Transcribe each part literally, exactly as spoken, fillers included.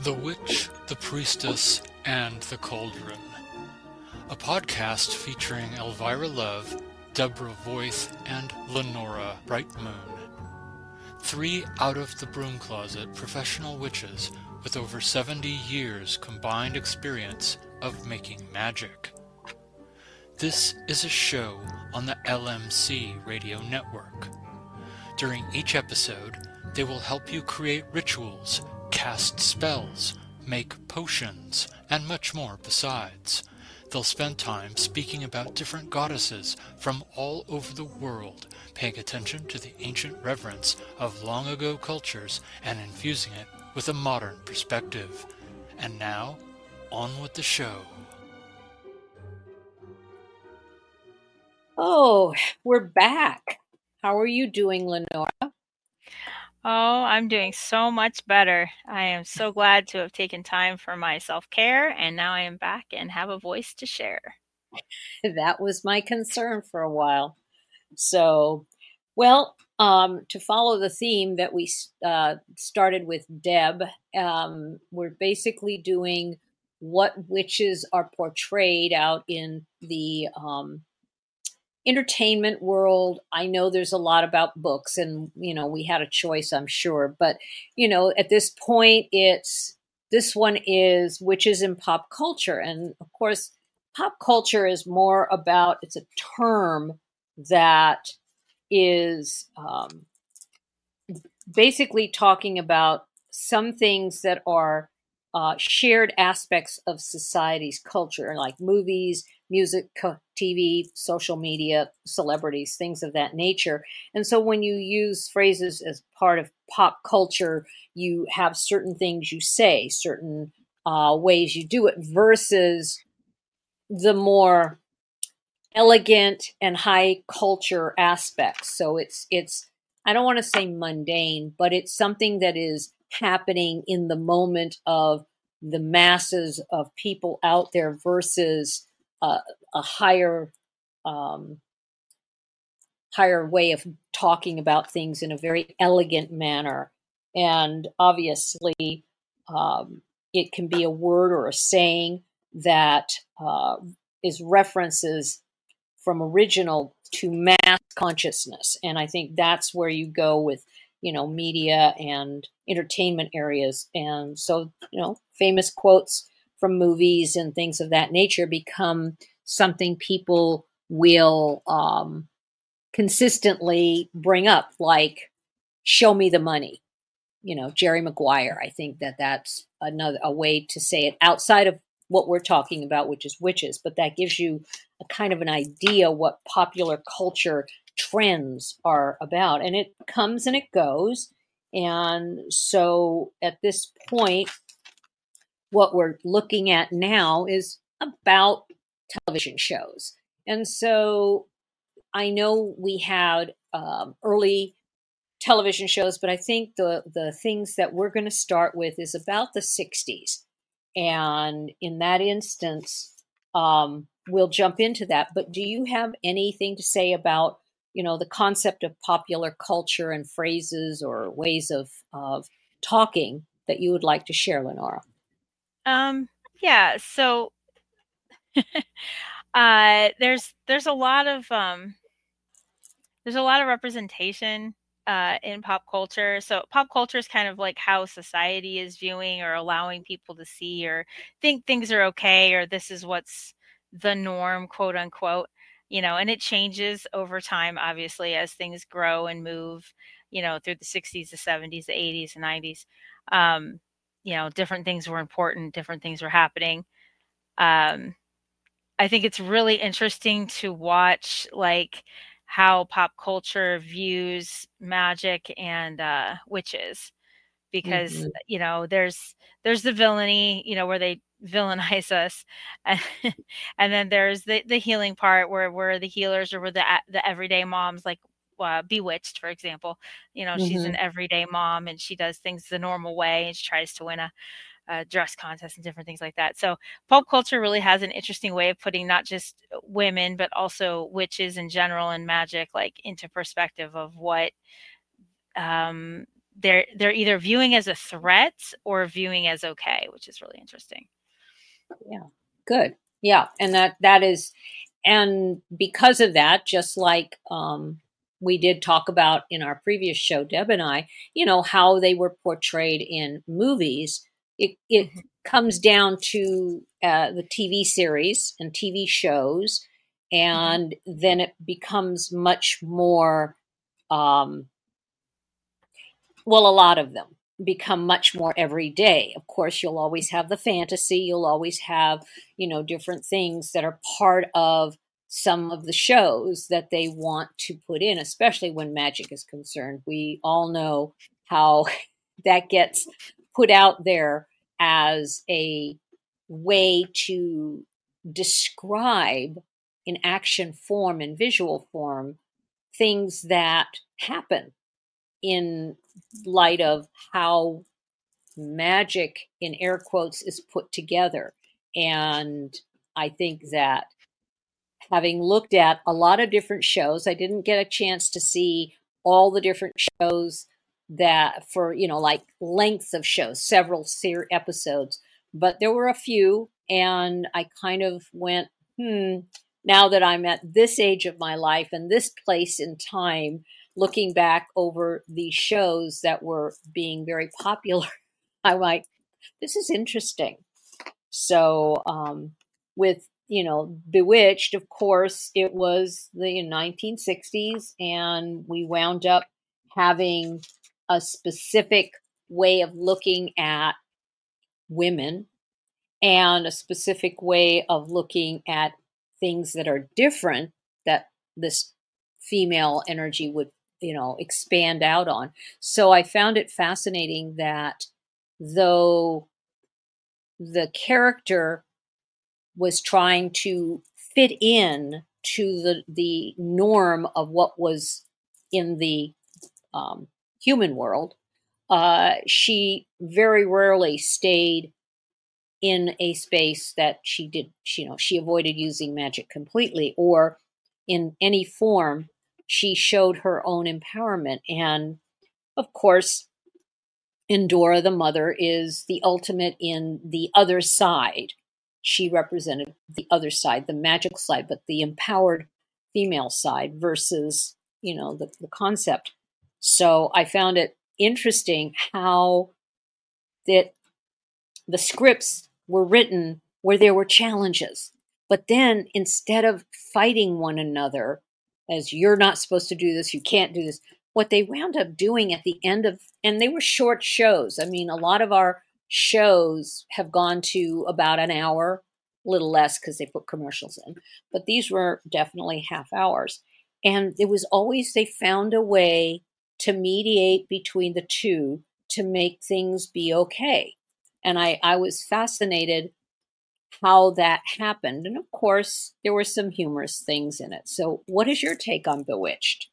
The Witch, the Priestess, and the Cauldron. A podcast featuring Elvira Love, Deborah Voith, and Lenora Brightmoon. Three out-of-the-broom-closet professional witches with over seventy years combined experience of making magic. This is a show on the L M C radio network. During each episode, they will help you create rituals, cast spells, make potions, and much more besides. They'll spend time speaking about different goddesses from all over the world, paying attention to the ancient reverence of long-ago cultures and infusing it with a modern perspective. And now, on with the show. Oh, we're back. How are you doing, Lenora? Oh, I'm doing so much better. I am so glad to have taken time for my self-care, and now I am back and have a voice to share. That was my concern for a while. So, well, um, to follow the theme that we uh, started with Deb, um, we're basically doing what witches are portrayed out in the um, entertainment world. I know there's a lot about books, and you know we had a choice, I'm sure, but you know at this point it's this one is witches in pop culture. And of course pop culture is more about, it's a term that is um, basically talking about some things that are uh, shared aspects of society's culture, like movies, music, T V, social media, celebrities, things of that nature. And so when you use phrases as part of pop culture, you have certain things you say, certain uh, ways you do it, versus the more elegant and high culture aspects. So it's, it's, I don't want to say mundane, but it's something that is happening in the moment of the masses of people out there versus uh, a higher, um, higher way of talking about things in a very elegant manner. And obviously, um, it can be a word or a saying that uh, is references from original to mass consciousness. And I think that's where you go with, you know, media and entertainment areas. And so, you know, famous quotes from movies and things of that nature become something people will um, consistently bring up, like, show me the money. You know, Jerry Maguire. I think that that's another a way to say it outside of what we're talking about, which is witches, but that gives you a kind of an idea what popular culture trends are about. And it comes and it goes. And so at this point, what we're looking at now is about television shows. And so I know we had um, early television shows, but I think the, the things that we're going to start with is about the sixties. And in that instance, um, we'll jump into that. But do you have anything to say about, you know, the concept of popular culture and phrases or ways of, of talking that you would like to share, Lenora? Um, yeah, so uh, there's there's a lot of um, there's a lot of representation uh, in pop culture. So pop culture is kind of like how society is viewing or allowing people to see or think things are okay, or this is what's the norm, quote unquote, you know, and it changes over time, obviously, as things grow and move, you know, through the sixties, the seventies, the eighties, the nineties. Um, you know, different things were important, different things were happening. Um, I think it's really interesting to watch, like, how pop culture views magic and uh, witches, because Mm-hmm. you know there's there's the villainy, you know, where they villainize us, and, and then there's the the healing part where we're the healers, or we're the the everyday moms, like uh, Bewitched, for example. You know, she's Mm-hmm. an everyday mom and she does things the normal way, and she tries to win a uh, dress contests and different things like that. So pop culture really has an interesting way of putting not just women, but also witches in general and magic, like, into perspective of what um, they're they're either viewing as a threat or viewing as okay, which is really interesting. Yeah, good. Yeah, and that that is, and because of that, just like um, we did talk about in our previous show, Deb and I, you know, how they were portrayed in movies. It it Mhm. comes down to uh, the T V series and T V shows, and then it becomes much more. Um, well, a lot of them become much more everyday. Of course, you'll always have the fantasy, you'll always have, you know, different things that are part of some of the shows that they want to put in, especially when magic is concerned. We all know how that gets put out there as a way to describe in action form and visual form things that happen in light of how magic, in air quotes, is put together. And I think that having looked at a lot of different shows, I didn't get a chance to see all the different shows that for, you know, like lengths of shows, several ser- episodes, but there were a few. And I kind of went, hmm, now that I'm at this age of my life and this place in time, looking back over these shows that were being very popular, I'm like, this is interesting. So, um, with, you know, Bewitched, of course, it was the nineteen sixties, and we wound up having a specific way of looking at women and a specific way of looking at things that are different that this female energy would, you know, expand out on. So I found it fascinating that though the character was trying to fit in to the the norm of what was in the um, human world, uh, she very rarely stayed in a space that she did, you know, she avoided using magic completely or in any form. She showed her own empowerment. And of course, Endora, the mother, is the ultimate in the other side. She represented the other side, the magical side, but the empowered female side versus, you know, the, the concept. So I found it interesting how that the scripts were written where there were challenges. But then instead of fighting one another, as you're not supposed to do this, you can't do this, what they wound up doing at the end of, and they were short shows. I mean, a lot of our shows have gone to about an hour, a little less because they put commercials in, but these were definitely half hours. And it was always, they found a way to mediate between the two to make things be okay. And I, I was fascinated how that happened. And of course, there were some humorous things in it. So, what is your take on Bewitched?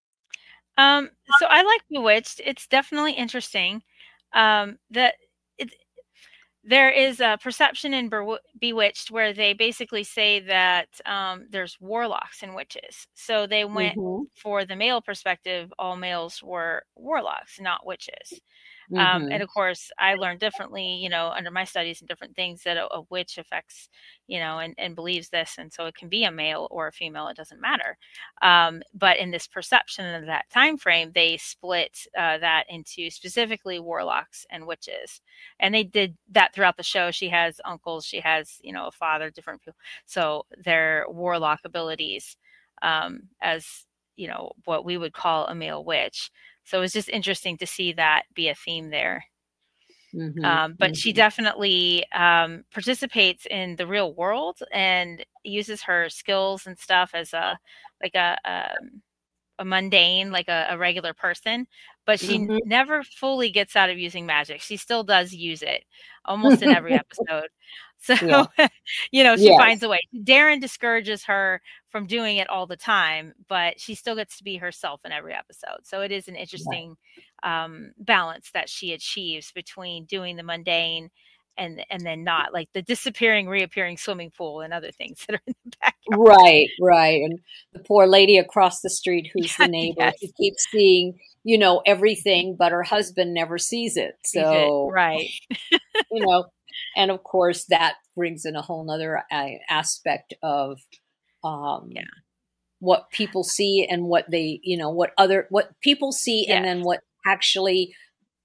Um, so I like Bewitched. It's definitely interesting. Um, that it, there is a perception in Bew- Bewitched where they basically say that um, there's warlocks and witches. So they went Mm-hmm. for the male perspective. All males were warlocks, not witches. Um, Mm-hmm. and of course, I learned differently, you know, under my studies and different things that a, a witch affects, you know, and, and believes this. And so it can be a male or a female, it doesn't matter. Um, but in this perception of that time frame, they split uh, that into specifically warlocks and witches. And they did that throughout the show. She has uncles, she has, you know, a father, different people. So their warlock abilities um, as, you know, what we would call a male witch. So it was just interesting to see that be a theme there. Mm-hmm. Um, but Mm-hmm. she definitely um, participates in the real world and uses her skills and stuff as a like a um, a mundane, like a, a regular person. But she n- Mm-hmm. never fully gets out of using magic. She still does use it almost in every episode. So, Yeah. you know, she finds Yes. a way. Darren discourages her from doing it all the time, but she still gets to be herself in every episode. So it is an Right. interesting um, balance that she achieves between doing the mundane and and then not, like the disappearing, reappearing swimming pool and other things that are in the backyard. Right. Right. And the poor lady across the street, who's the neighbor, Yes. who keeps seeing you know, everything, but her husband never sees it. Sees it. So, Right. you know, and of course that brings in a whole nother uh, aspect of um, Yeah. what people see and what they, you know, what other, what people see and Yes. then what actually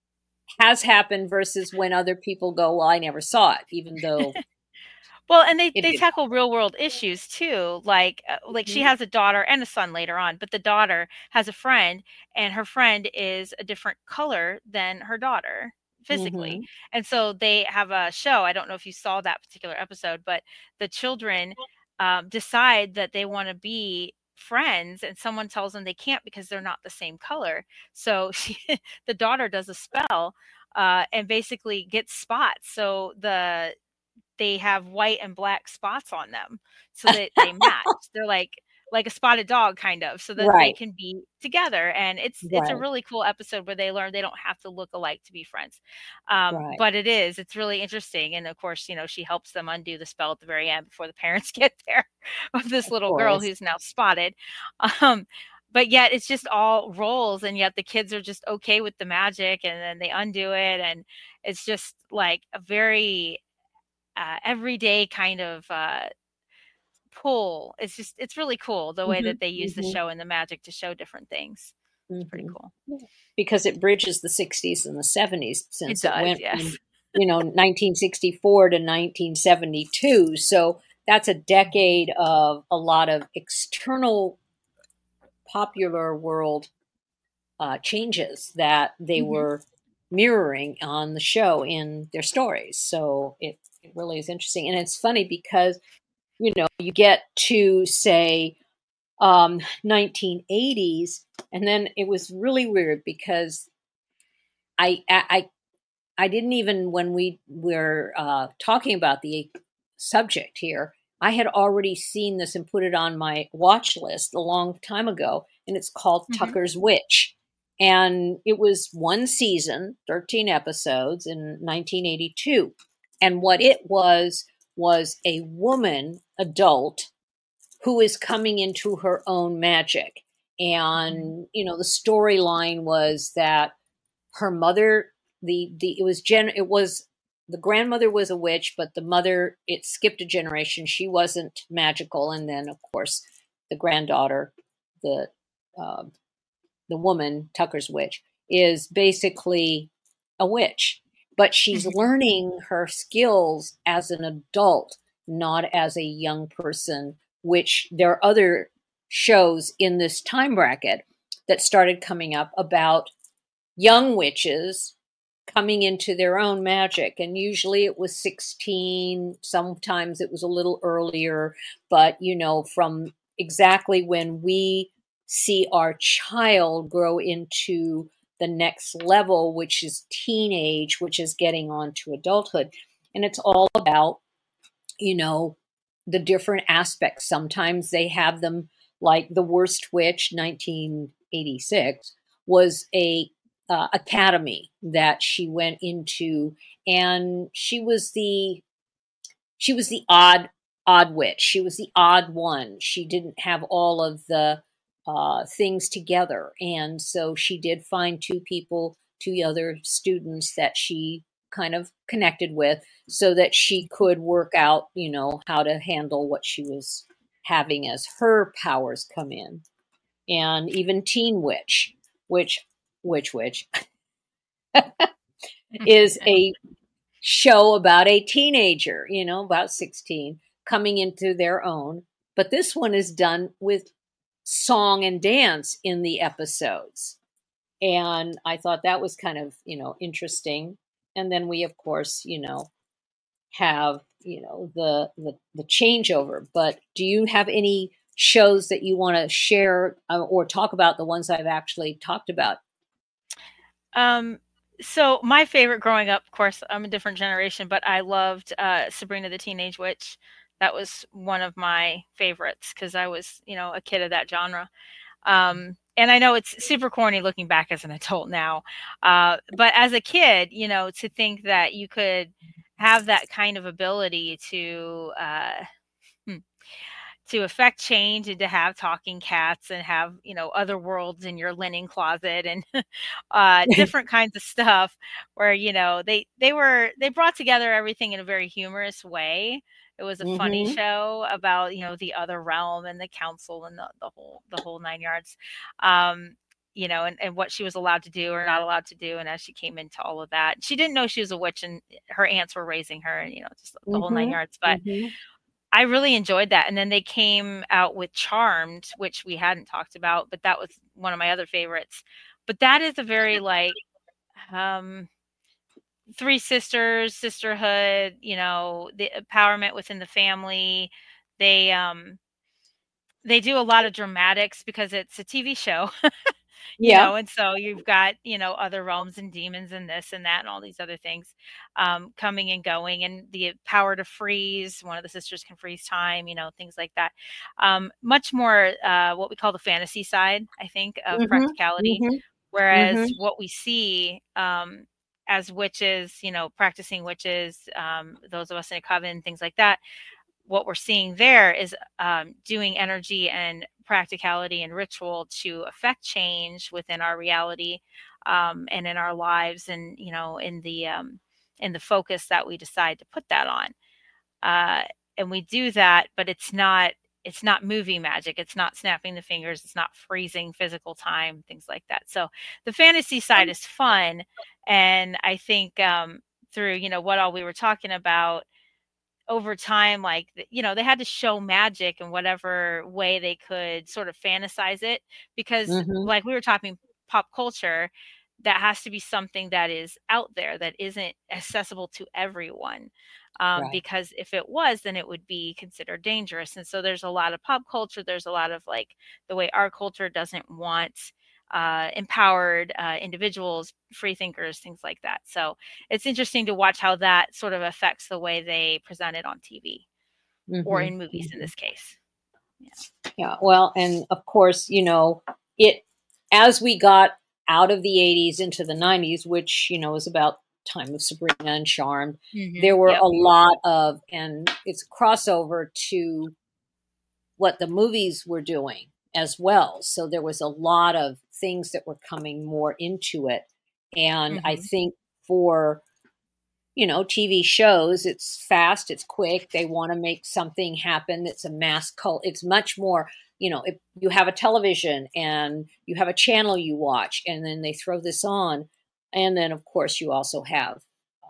has happened versus when other people go, well, I never saw it, even though Well, and they it they did tackle real world issues too. Like uh, like she happen. has a daughter and a son later on, but the daughter has a friend, and her friend is a different color than her daughter physically. Mm-hmm. And so they have a show. I don't know if you saw that particular episode, but the children um, decide that they want to be friends, and someone tells them they can't because they're not the same color. So she, the daughter does a spell uh, and basically gets spots. So the they have white and black spots on them so that they match. They're like like a spotted dog kind of, so that they Right, can be together. And it's it's a right, really cool episode where they learn they don't have to look alike to be friends. Um, right. but it is, it's really interesting. And of course, you know, she helps them undo the spell at the very end before the parents get there of this Of little girl course. who's now spotted. Um, but yet it's just all roles, and yet the kids are just okay with the magic, and then they undo it. And it's just like a very uh, everyday kind of uh, pull. It's just it's really cool the way Hmm. that they use the Hmm. show and the magic to show different things. It's pretty Hmm. cool. Because it bridges the sixties and the seventies It since it does, went from, yes. you know, nineteen sixty-four to nineteen seventy-two. So that's a decade of a lot of external popular world uh, changes that they Hmm. were mirroring on the show in their stories. So it, it really is interesting. And it's funny because, you know, you get to say um, nineteen eighties, and then it was really weird because I, I, I didn't even, when we were uh, talking about the subject here, I had already seen this and put it on my watch list a long time ago, and it's called Hmm. Tucker's Witch. And it was one season, thirteen episodes in nineteen eighty-two. And what it was, was a woman, adult, who is coming into her own magic. And, you know, the storyline was that her mother, the the it was gen it was the grandmother was a witch, but the mother, it skipped a generation, she wasn't magical. And then of course the granddaughter, the uh, the woman, Tucker's witch, is basically a witch, but she's Hmm. learning her skills as an adult, not as a young person, which there are other shows in this time bracket that started coming up about young witches coming into their own magic. And usually it was sixteen, sometimes it was a little earlier, but you know, from exactly when we see our child grow into the next level, which is teenage, which is getting on to adulthood. And it's all about, you know, the different aspects. Sometimes they have them, like The Worst Witch, nineteen eighty-six, was a uh, academy that she went into, and she was the she was the odd odd witch. She was the odd one. She didn't have all of the uh, things together, and so she did find two people, two other students that she kind of connected with, so that she could work out, you know, how to handle what she was having as her powers come in. And even Teen Witch, which which which is a show about a teenager, you know, about sixteen, coming into their own. But this one is done with song and dance in the episodes. And I thought that was kind of, you know, interesting. And then we, of course, you know, have, you know, the, the, the changeover. But do you have any shows that you want to share uh, or talk about, the ones I've actually talked about? Um, so my favorite growing up, of course, I'm a different generation, but I loved uh, Sabrina the Teenage Witch. That was one of my favorites because I was, you know, a kid of that genre. Um, and I know it's super corny looking back as an adult now, uh, but as a kid, you know, to think that you could have that kind of ability to uh, hmm, to affect change and to have talking cats and have, you know, other worlds in your linen closet and uh, different kinds of stuff where, you know, they, they were, they brought together everything in a very humorous way. It was a funny Mm-hmm. show about, you know, the other realm and the council and the, the whole, the whole nine yards. Um, you know, and, and what she was allowed to do or not allowed to do. And as she came into all of that, she didn't know she was a witch and her aunts were raising her and, you know, just the whole nine Mm-hmm. yards. But Mm-hmm. I really enjoyed that. And then they came out with Charmed, which we hadn't talked about, but that was one of my other favorites. But that is a very like um, three sisters, sisterhood, you know, the empowerment within the family. They um they do a lot of dramatics because it's a T V show. You Yeah. know, and so you've got, you know, other realms and demons and this and that and all these other things um, coming and going, and the power to freeze. One of the sisters can freeze time, you know, things like that. Um, much more uh, what we call the fantasy side, I think, of Mm-hmm. practicality. Mm-hmm. Whereas Mm-hmm. what we see um, as witches, you know, practicing witches, um, those of us in a coven, things like that, what we're seeing there is um, doing energy and practicality and ritual to affect change within our reality um, and in our lives, and you know, in the um, in the focus that we decide to put that on. Uh, and we do that, but it's not it's not movie magic. It's not snapping the fingers. It's not freezing physical time, things like that. So the fantasy side is fun, and I think um, through you know what all we were talking about over time, like, you know, they had to show magic in whatever way they could sort of fantasize it because, Mm-hmm. like we were talking pop culture, that has to be something that is out there that isn't accessible to everyone. Um, Right. because if it was, then it would be considered dangerous. And so there's a lot of pop culture. There's a lot of like the way our culture doesn't want uh, empowered uh, individuals, free thinkers, things like that. So it's interesting to watch how that sort of affects the way they present it on T V or Mm-hmm. in movies in Mm-hmm. this case. Yeah. Yeah. Well, and of course, you know, it as we got out of the eighties into the nineties, which, you know, was about time of Sabrina and Charmed, Hmm. there were Yep. a lot of, and it's crossover to what the movies were doing as well. So there was a lot of things that were coming more into it. And I Hmm. think for, you know, T V shows, it's fast, it's quick. They want to make something happen. It's a mass cult. It's much more, you know, if you have a television and you have a channel you watch, and then they throw this on. And then, of course, you also have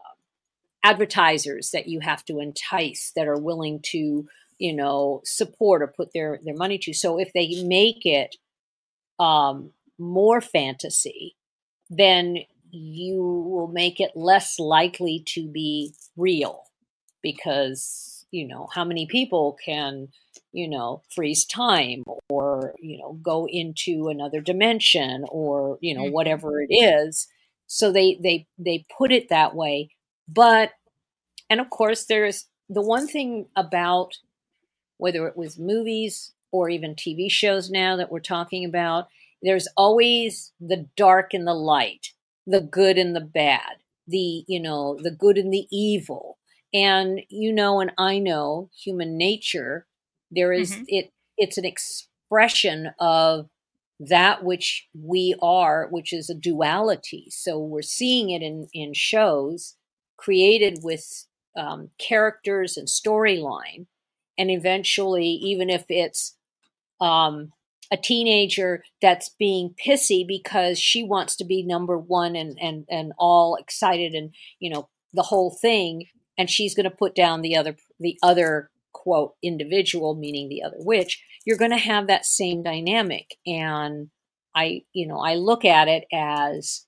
advertisers that you have to entice that are willing to, you know, support or put their, their money to. So if they make it um, more fantasy, then you will make it less likely to be real because, you know, how many people can, you know, freeze time or, you know, go into another dimension or, you know, Hmm. whatever it is. So they they they put it that way. But and of course there's the one thing about whether it was movies or even T V shows now that we're talking about, there's always the dark and the light, the good and the bad, the, you know, the good and the evil. And you know, and I know human nature, there is Hmm. it it's an expression of that which we are, which is a duality. So we're seeing it in, in shows created with um, characters and storyline, and eventually, even if it's um, a teenager that's being pissy because she wants to be number one and and and all excited and, you know, the whole thing, and she's going to put down the other the other quote individual, meaning the other witch, you're going to have that same dynamic. And I, you know, I look at it as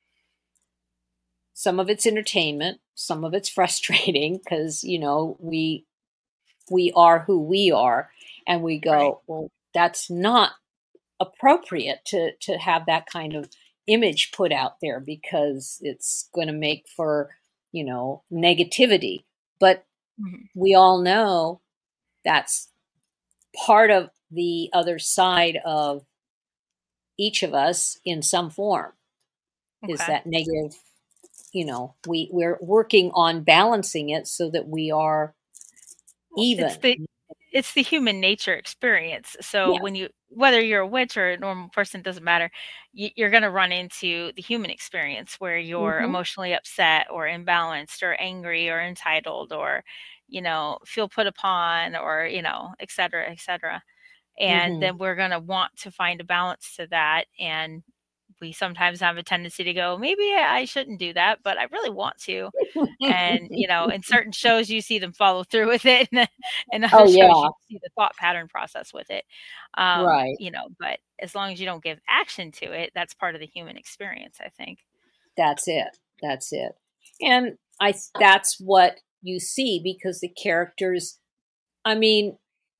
some of it's entertainment, some of it's frustrating because, you know, we we are who we are, and we Right. go, well, that's not appropriate to to have that kind of image put out there because it's going to make for, you know, negativity. But Hmm. we all know that's part of the other side of each of us in some form, is Okay. that negative. You know, we we're working on balancing it so that we are It's even. the it's the human nature experience. So Yeah. when you, whether you're a witch or a normal person, doesn't matter. You, you're going to run into the human experience where you're Hmm. emotionally upset or imbalanced or angry or entitled or, you know, feel put upon or, you know, et cetera, et cetera. And Hmm. then we're going to want to find a balance to that. And we sometimes have a tendency to go, maybe I shouldn't do that, but I really want to. And, you know, in certain shows, you see them follow through with it. And in other Oh shows, yeah, you see the thought pattern process with it. Um, right. you know, but as long as you don't give action to it, that's part of the human experience, I think. That's it. That's it. And I that's what you see because the characters, I mean,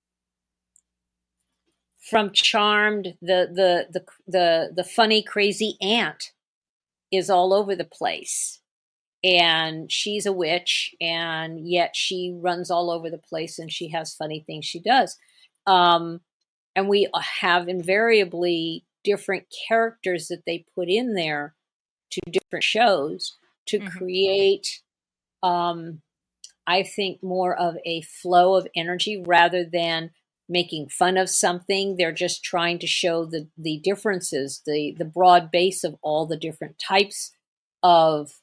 from Charmed, the the the the the funny crazy aunt is all over the place. And she's a witch and yet she runs all over the place and she has funny things she does. Um and we have invariably different characters that they put in there to different shows to Hmm. create um I think more of a flow of energy rather than making fun of something. They're just trying to show the the differences, the the broad base of all the different types of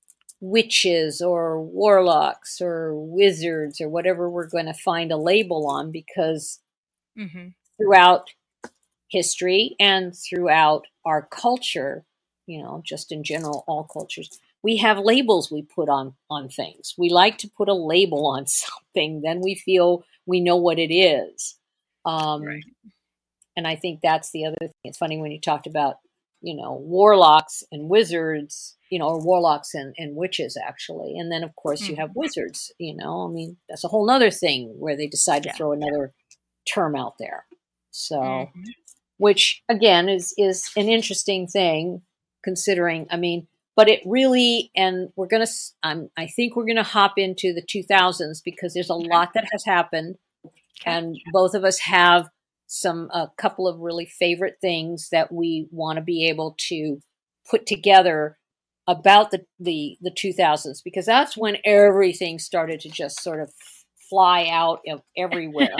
witches or warlocks or wizards or whatever we're going to find a label on, because Hmm. throughout history and throughout our culture, you know, just in general, all cultures, we have labels we put on on things. We like to put a label on something, then we feel we know what it is. Um, Right. and I think that's the other thing. It's funny when you talked about, you know, warlocks and wizards, you know, or warlocks and, and witches actually. And then of course you have Hmm. wizards, you know, I mean, that's a whole nother thing where they decide to Yeah. throw another term out there. So Hmm. which again is is an interesting thing considering, I mean, but it really, and we're going to I'm I think we're going to hop into the two thousands because there's a Okay. lot that has happened Okay. and both of us have some a couple of really favorite things that we want to be able to put together about the the the two thousands, because that's when everything started to just sort of fly out of everywhere.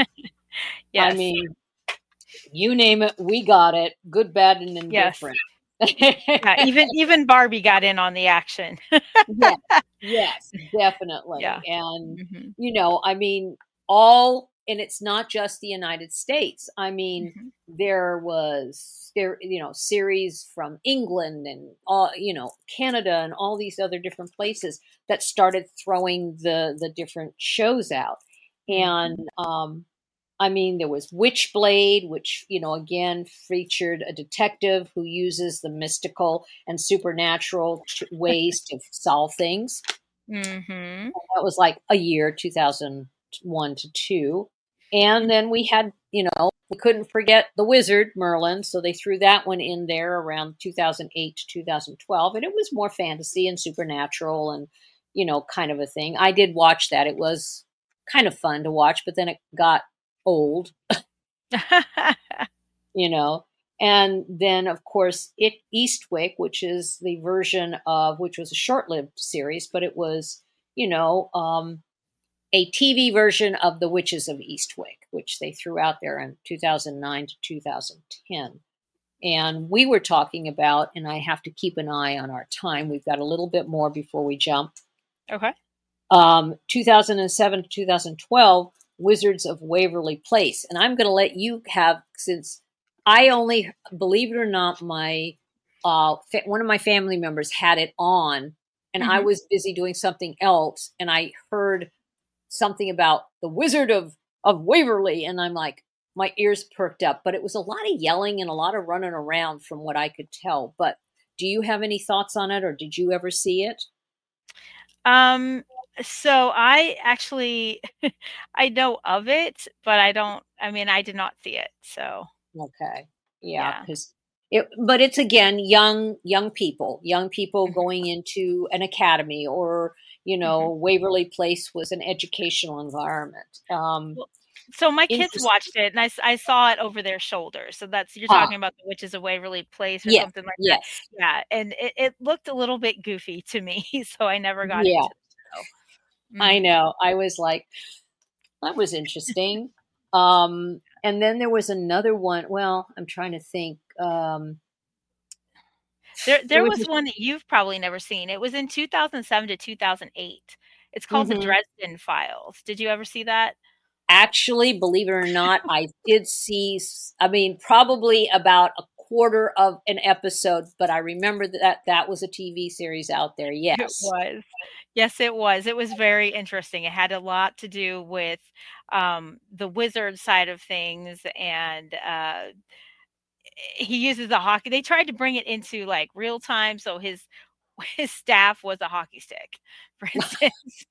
I Yes. mean, you name it, we got it, good, bad, and Yes. indifferent. Yeah. Even even Barbie got in on the action. Yes, yes, definitely. Yeah. And, Hmm. you know, I mean, all, and it's not just the United States. I mean, Hmm. there was there, you know, series from England and all, you know, Canada and all these other different places that started throwing the the different shows out. And Hmm. um I mean, there was Witchblade, which, you know, again featured a detective who uses the mystical and supernatural t- ways to solve things. Hmm. That was like a year, two thousand one to two. And then we had, you know, we couldn't forget the wizard, Merlin. So they threw that one in there around two thousand eight to two thousand twelve. And it was more fantasy and supernatural and, you know, kind of a thing. I did watch that. It was kind of fun to watch, but then it got old, you know. And then, of course, it Eastwick, which is the version of which was a short-lived series, but it was, you know, um, a T V version of The Witches of Eastwick, which they threw out there in two thousand nine to two thousand ten. And we were talking about, and I have to keep an eye on our time. We've got a little bit more before we jump. Okay. Um, two thousand seven to two thousand twelve, Wizards of Waverly Place. And I'm going to let you have, since I only, believe it or not, my uh, fa- one of my family members had it on, and I Hmm. was busy doing something else, and I heard something about the Wizard of of Waverly, and I'm like, my ears perked up. But it was a lot of yelling and a lot of running around, from what I could tell. But do you have any thoughts on it, or did you ever see it? Um, so I actually I know of it, but I don't, I mean, I did not see it. So, Okay. Yeah, yeah. because it, but it's again young young people, young people Hmm. going into an academy, or you know, Hmm. Waverly Place was an educational environment. Um, Well, so my kids interest. watched it and I, s- I saw it over their shoulders. So that's, you're Ah, talking about the Witches of Waverly Place or yes, something like that. yes, Yeah. And it, it looked a little bit goofy to me. So I never got yeah. into the show. I Hmm. know. I was like, that was interesting. Um, and then there was another one. Well, I'm trying to think. Um, There there there was. was one that you've probably never seen. It was in two thousand seven to two thousand eight. It's called The Mhm. Dresden Files. Did you ever see that? Actually, believe it or not, I did see, s- I mean, probably about a quarter of an episode, but I remember that that was a T V series out there. It Yes. was. Yes, it was. It was very interesting. It had a lot to do with um, the wizard side of things, and uh, he uses a hockey. They tried to bring it into like real time, so his his staff was a hockey stick, for instance.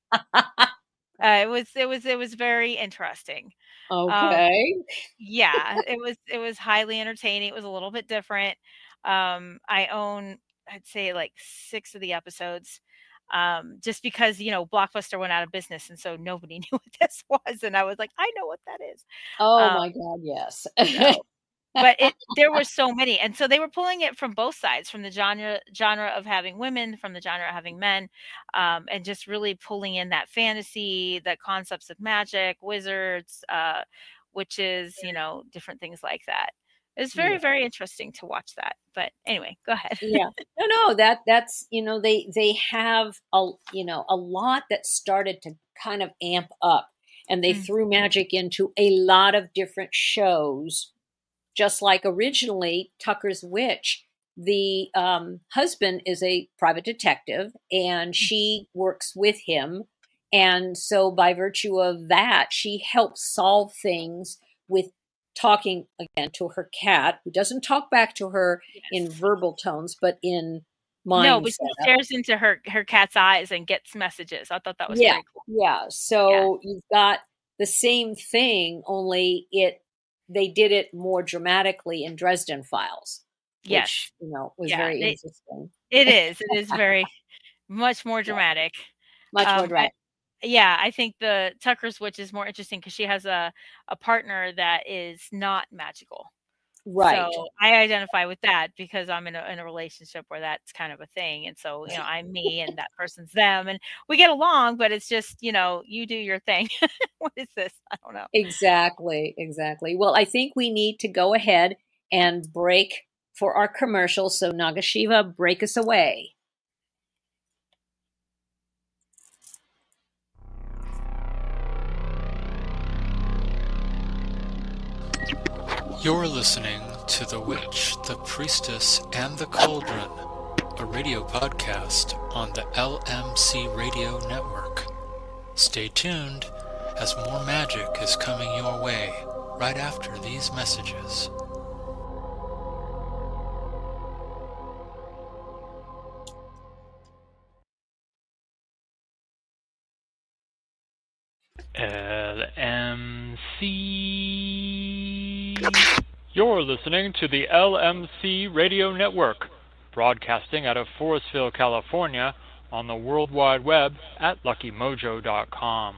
Uh, it was it was it was very interesting. Um, Okay. yeah, it was it was highly entertaining. It was a little bit different. Um, I own, I'd say, like six of the episodes, um, just because, you know, Blockbuster went out of business, and so nobody knew what this was, and I was like, "I know what that is." Oh Um, my God, yes. so but it there were so many, and so they were pulling it from both sides, from the genre genre of having women, from the genre of having men, um, and just really pulling in that fantasy, the concepts of magic, wizards, uh, witches, you know, different things like that. It's very, Yeah. very interesting to watch that. But anyway, go ahead. Yeah. No, no, that that's, you know, they they have a, you know, a lot that started to kind of amp up, and they Mm, threw magic into a lot of different shows. Just like originally Tucker's Witch, the um, husband is a private detective and mm, she works with him. And so, by virtue of that, she helps solve things with talking again to her cat, who doesn't talk back to her in yes. verbal tones, but in No, but mindset. she stares into her her cat's eyes and gets messages. I thought that was Yeah, very cool. yeah. Yeah. So you've got the same thing, only it they did it more dramatically in Dresden Files, Yes. which, you know, was Yeah. very They interesting. it is. It is very much more Yeah, dramatic. much more Um, I dramatic. Yeah, I think the Tucker's Witch is more interesting because she has a a partner that is not magical. So, Right. I identify with that because I'm in a in a relationship where that's kind of a thing, and so, you know, I'm me and that person's them, and we get along, but it's just, you know, you do your thing. What is this? I don't know. Exactly, exactly. Well, I think we need to go ahead and break for our commercial. So Nagashiva, break us away. You're listening to The Witch, the Priestess, and the Cauldron, a radio podcast on the L M C Radio Network. Stay tuned, as more magic is coming your way right after these messages. L M C. You're listening to the L M C Radio Network, broadcasting out of Forestville, California, on the World Wide Web at lucky mojo dot com.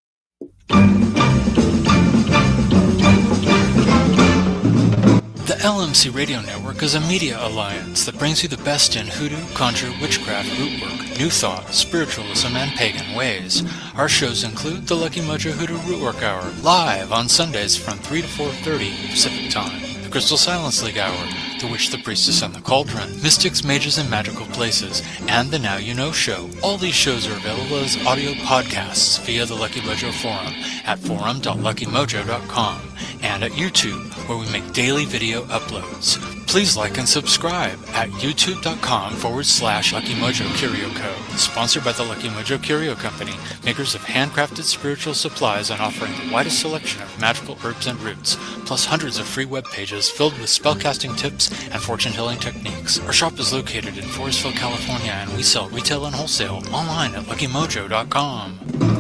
The L M C Radio Network is a media alliance that brings you the best in hoodoo, conjure, witchcraft, rootwork, new thought, spiritualism, and pagan ways. Our shows include the Lucky Mojo Hoodoo Rootwork Hour, live on Sundays from three to four thirty Pacific Time. The Crystal Silence League Hour, The Witch, the Priestess, and the Cauldron, Mystics, Mages, and Magical Places, and the Now You Know Show. All these shows are available as audio podcasts via the Lucky Mojo Forum at forum dot lucky mojo dot com and at YouTube, where we make daily video uploads. Please like and subscribe at youtube.com forward slash Lucky Mojo Curio Co. Sponsored by the Lucky Mojo Curio Company, makers of handcrafted spiritual supplies and offering the widest selection of magical herbs and roots, plus hundreds of free web pages filled with spellcasting tips and fortune-telling techniques. Our shop is located in Forestville, California, and we sell retail and wholesale online at lucky mojo dot com.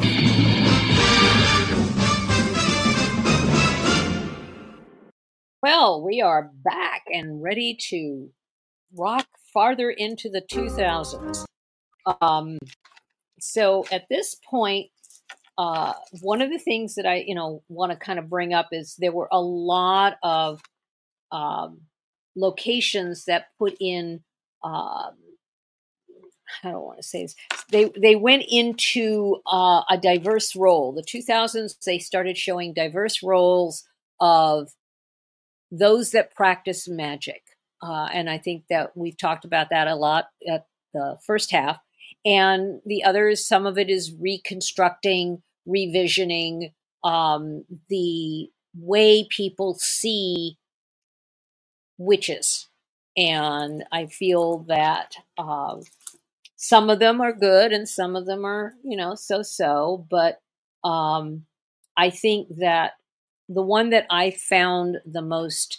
Well, we are back and ready to rock farther into the two thousands. Um, so at this point, uh, one of the things that I, you know, want to kind of bring up is there were a lot of um, locations that put in um, I don't want to say this. They they went into uh, a diverse role. The two thousands, they started showing diverse roles of those that practice magic. Uh, and I think that we've talked about that a lot at the first half. And the others, some of it is reconstructing, revisioning um, the way people see witches. And I feel that um, some of them are good and some of them are, you know, so so. But um, I think that the one that I found the most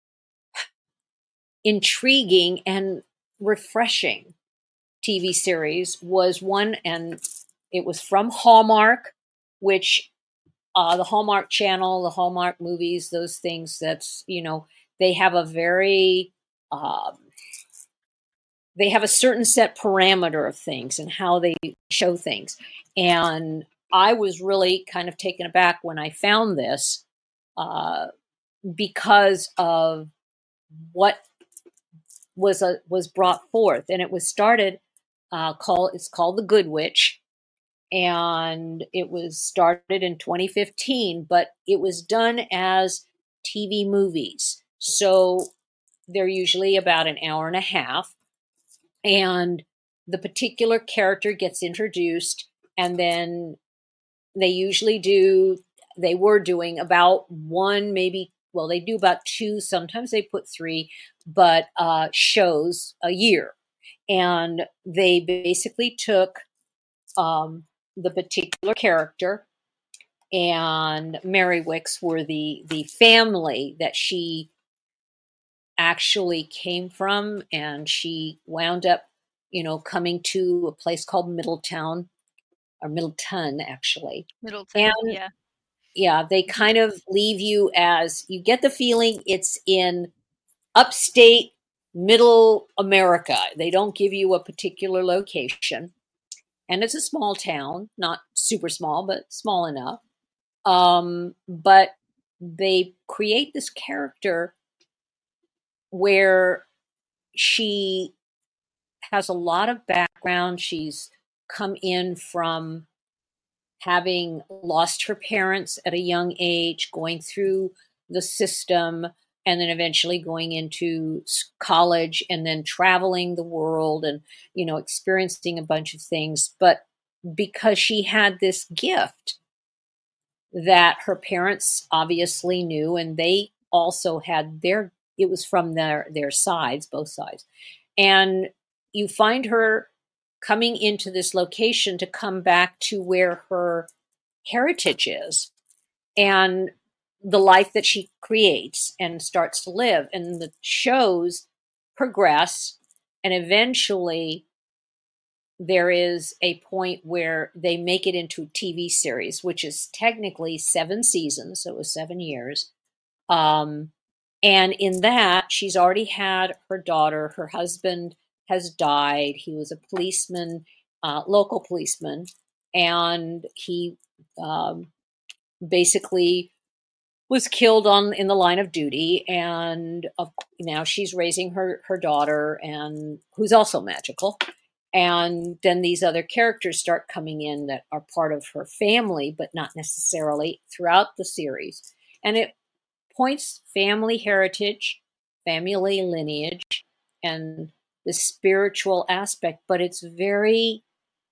intriguing and refreshing T V series was one, and it was from Hallmark, which uh, the Hallmark Channel, the Hallmark movies, those things. That's you know they have a very um, they have a certain set parameter of things and how they show things, and I was really kind of taken aback when I found this uh, because of what was a was brought forth, and it was started uh, called it's called The Good Witch, and it was started in twenty fifteen, but it was done as T V movies, so they're usually about an hour and a half, and the particular character gets introduced, and then they usually do they were doing about one, maybe, well, they do about two, sometimes they put three, but uh, shows a year. And they basically took um, the particular character, and Mary Wicks were the the family that she actually came from, and she wound up, you know, coming to a place called Middletown, or Middleton, actually. Middleton, And yeah. yeah, they kind of leave you as you get the feeling it's in upstate middle America. They don't give you a particular location. And it's a small town, not super small, but small enough. Um, but they create this character where she has a lot of background. She's come in from having lost her parents at a young age, going through the system, and then eventually going into college and then traveling the world and, you know, experiencing a bunch of things. But because she had this gift that her parents obviously knew, and they also had their, it was from their, their sides, both sides. And you find her coming into this location to come back to where her heritage is and the life that she creates and starts to live. And the shows progress, and eventually there is a point where they make it into a T V series, which is technically seven seasons, so it was seven years. Um, and in that, she's already had her daughter. Her husband has died. He was a policeman, uh, local policeman, and he um, basically was killed on in the line of duty. And uh, now she's raising her her daughter, and who's also magical. And then these other characters start coming in that are part of her family, but not necessarily throughout the series. And it points family heritage, family lineage, and the spiritual aspect, but it's very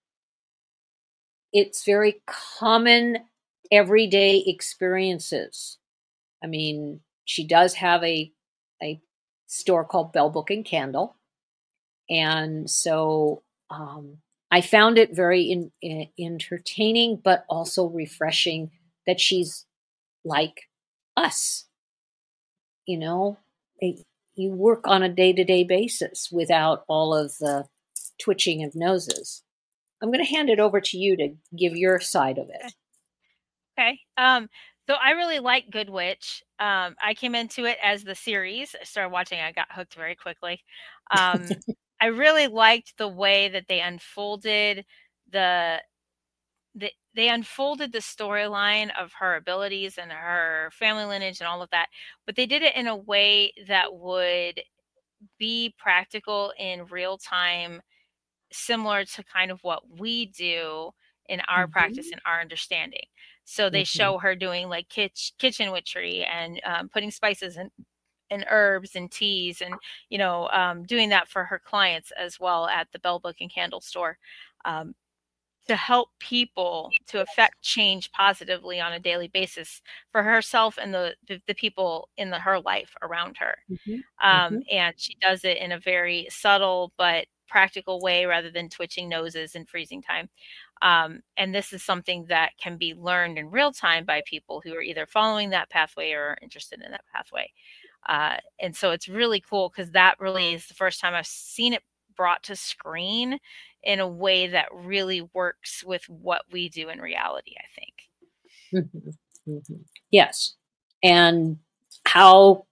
it's very common everyday experiences. I mean, she does have a a store called Bell Book and Candle, and so um, I found it very in, in, entertaining, but also refreshing that she's like us. You know, it, you work on a day to day basis without all of the twitching of noses. I'm going to hand it over to you to give your side of it. Okay. Um, so I really like Good Witch. Um, I came into it as the series. I started watching, I got hooked very quickly. Um, I really liked the way that they unfolded the the they unfolded the storyline of her abilities and her family lineage and all of that, but they did it in a way that would be practical in real time similar to kind of what we do in our practice Mm-hmm. and our understanding. So they Mm-hmm. show her doing like kitch, kitchen witchery and um, putting spices and and herbs and teas and you know um, doing that for her clients as well at the Bell Book and Candle store, um, to help people to affect change positively on a daily basis for herself and the the, the people in the, her life around her. Mm-hmm. Um, Mm-hmm. and she does it in a very subtle but practical way rather than twitching noses and freezing time. Um, and this is something that can be learned in real time by people who are either following that pathway or interested in that pathway. Uh, and so it's really cool because that really is the first time I've seen it brought to screen in a way that really works with what we do in reality, I think. Mm-hmm. Mm-hmm. Yes. And how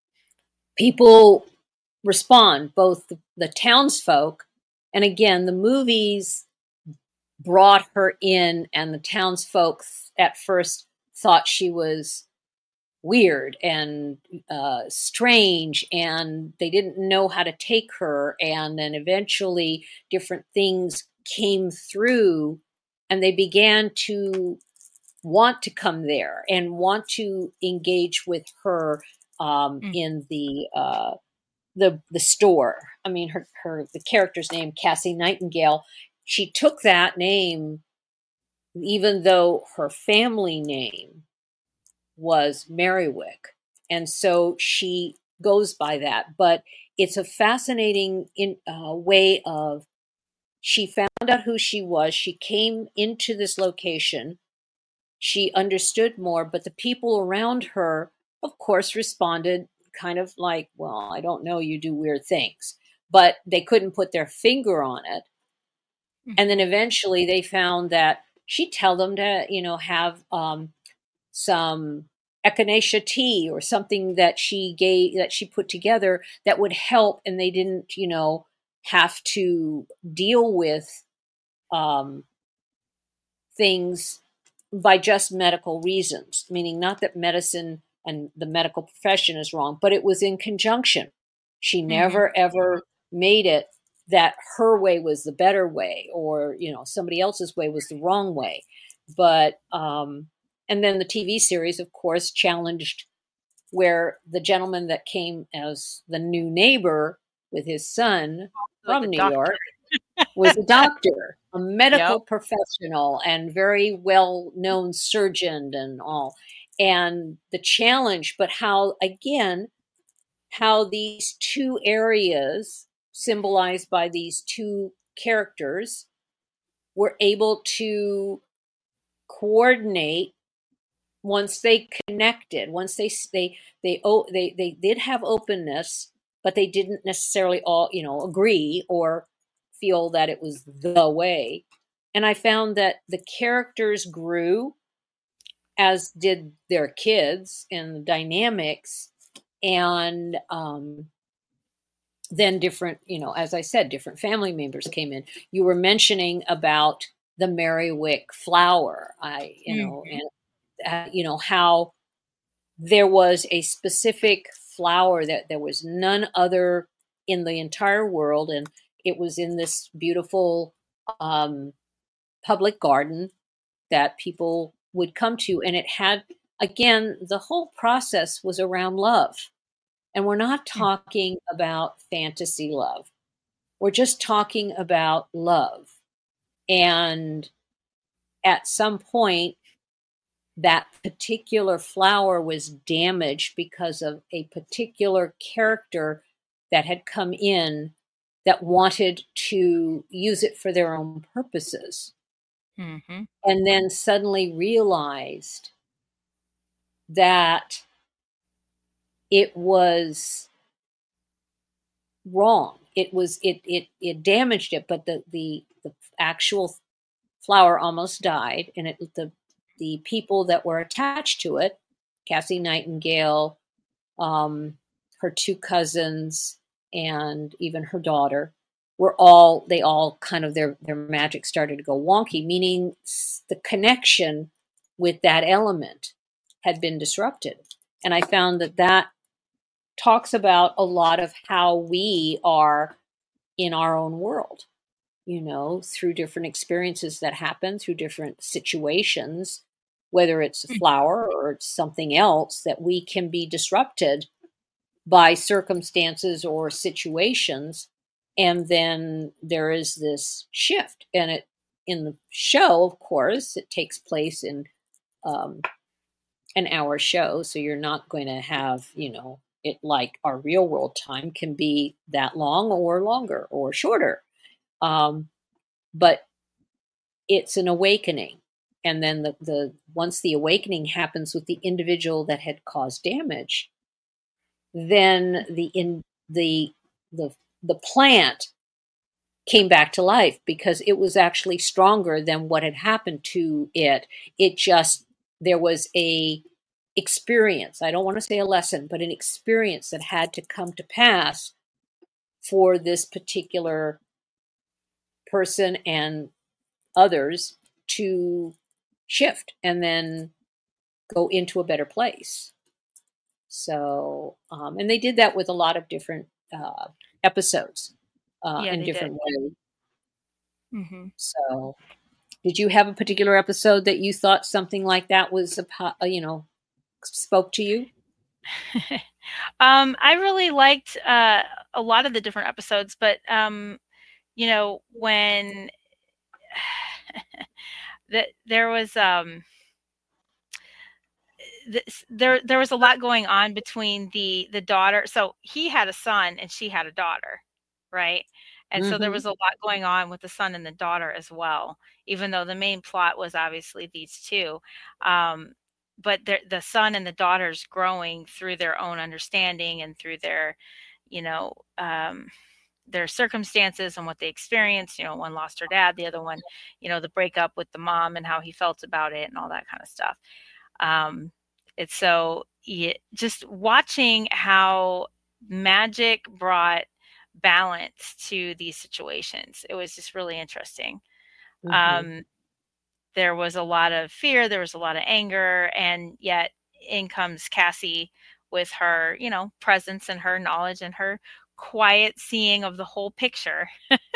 people respond, both the, the townsfolk, and again, the movies brought her in, and the townsfolk at first thought she was weird and uh, strange, and they didn't know how to take her. And then eventually, different things came through, and they began to want to come there and want to engage with her um, Mm. in the uh, the the store. I mean, her her the character's name, Cassie Nightingale. She took that name, even though her family name was Merriwick, and so she goes by that. But it's a fascinating in uh, way of, she found out who she was. She came into this location. She understood more, but the people around her, of course, responded kind of like, well, I don't know, you do weird things, but they couldn't put their finger on it. And then eventually they found that she'd tell them to, you know, have um, some echinacea tea or something that she gave, that she put together that would help, and they didn't, you know, have to deal with um, things by just medical reasons, meaning not that medicine and the medical profession is wrong, but it was in conjunction. She Mm-hmm. never ever made it that her way was the better way, or you know, somebody else's way was the wrong way. But um, and then the T V series, of course, challenged, where the gentleman that came as the new neighbor with his son With the from New doctor. York was a doctor, a Yep. medical professional, and very well known surgeon and all. And the challenge, but how, again, how these two areas, symbolized by these two characters, were able to coordinate once they connected, once they they they oh they they did have openness, but they didn't necessarily all, you know, agree or feel that it was the way. And I found that the characters grew, as did their kids, and the dynamics. And um then different, you know, as I said, different family members came in. You were mentioning about the Merriwick flower, I you know, Mm-hmm. and uh, you know, how there was a specific flower that there was none other in the entire world, and it was in this beautiful um, public garden that people would come to. And it had, again, the whole process was around love. And we're not talking about fantasy love, we're just talking about love. And at some point, that particular flower was damaged because of a particular character that had come in that wanted to use it for their own purposes, Mm-hmm. and then suddenly realized that it was wrong. It was it it it damaged it, but the the, the actual flower almost died, and it the the people that were attached to it, Cassie Nightingale, um, her two cousins, and even her daughter, were all they all kind of their their magic started to go wonky, meaning the connection with that element had been disrupted. And I found that that talks about a lot of how we are in our own world. you know, through different experiences that happen, through different situations, whether it's a Mm. flower or it's something else, that we can be disrupted by circumstances or situations. And then there is this shift. And it, in the show, of course, it takes place in um, an hour show. So you're not going to have, you know, it like our real world time can be that long or longer or shorter. Um, but it's an awakening. And then the, the once the awakening happens with the individual that had caused damage, then the in the the the plant came back to life because it was actually stronger than what had happened to it. It just, there was a experience. I don't want to say a lesson, but an experience that had to come to pass for this particular person and others to shift and then go into a better place. So, um, and they did that with a lot of different uh, episodes uh, Yeah, in they did. different ways. hmm So, did you have a particular episode that you thought something like that was, a, po- uh, you know, spoke to you? um, I really liked uh, a lot of the different episodes, but um, you know, when that there was um, this, there there was a lot going on between the the daughter. So he had a son and she had a daughter, right? And so there Mm-hmm. was a lot going on with the son and the daughter as well, even though the main plot was obviously these two. Um, but the the son and the daughter's growing through their own understanding and through their, you know, um, their circumstances and what they experienced. You know, one lost her dad, the other one, you know, the breakup with the mom and how he felt about it and all that kind of stuff. Um, it's so yeah, just watching how magic brought balance to these situations. It was just really interesting. Mm-hmm. Um, there was a lot of fear, there was a lot of anger, and yet in comes Cassie with her, you know, presence and her knowledge and her quiet seeing of the whole picture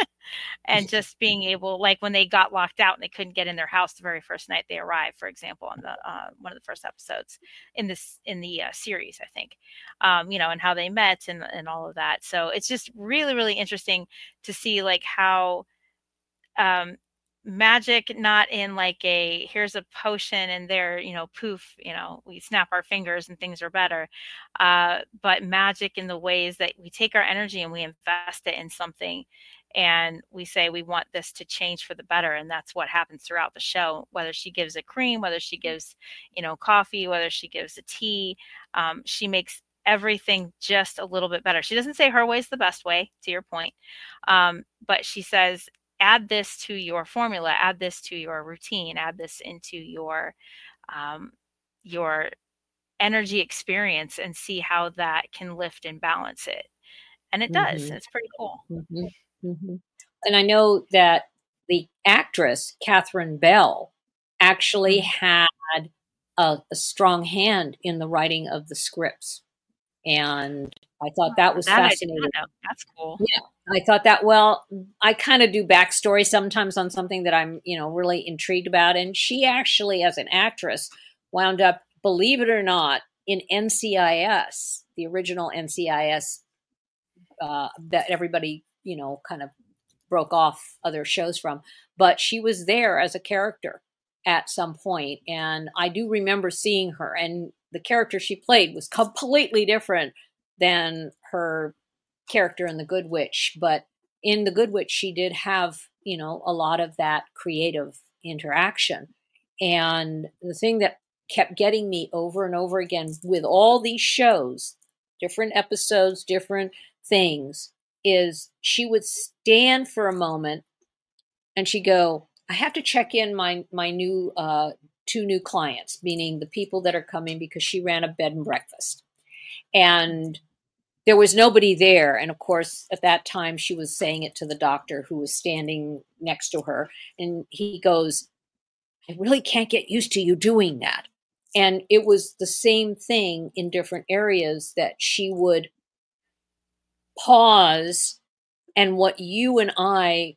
and just being able, like when they got locked out and they couldn't get in their house the very first night they arrived, for example, on the uh, one of the first episodes in this in the uh, series, I think, um, you know, and how they met and and all of that. So it's just really really interesting to see like how um, magic, not in like a here's a potion and there, you know, poof, you know, we snap our fingers and things are better, uh, but magic in the ways that we take our energy and we invest it in something and we say we want this to change for the better, and that's what happens throughout the show. Whether she gives a cream, whether she gives, you know, coffee, whether she gives a tea, um, she makes everything just a little bit better. She doesn't say her way is the best way, to your point, um, but she says add this to your formula, add this to your routine, add this into your um, your energy experience and see how that can lift and balance it. And it does. Mm-hmm. It's pretty cool. Mm-hmm. Mm-hmm. And I know that the actress, Catherine Bell, actually Mhm. had a, a strong hand in the writing of the scripts. And I thought that Oh, was that I did fascinating. not know. That's cool. Yeah, I thought that, well, I kind of do backstory sometimes on something that I'm, you know, really intrigued about. And she actually, as an actress, wound up, believe it or not, in N C I S, the original N C I S uh, that everybody, you know, kind of broke off other shows from. But she was there as a character at some point, and I do remember seeing her. And the character she played was completely different than her character in The Good Witch. But in The Good Witch, she did have, you know, a lot of that creative interaction. And the thing that kept getting me over and over again with all these shows, different episodes, different things, is she would stand for a moment and she'd go, I have to check in my my new uh two new clients, meaning the people that are coming, because she ran a bed and breakfast. And there was nobody there. And of course, at that time, she was saying it to the doctor who was standing next to her. And he goes, I really can't get used to you doing that. And it was the same thing in different areas, that she would pause. And what you and I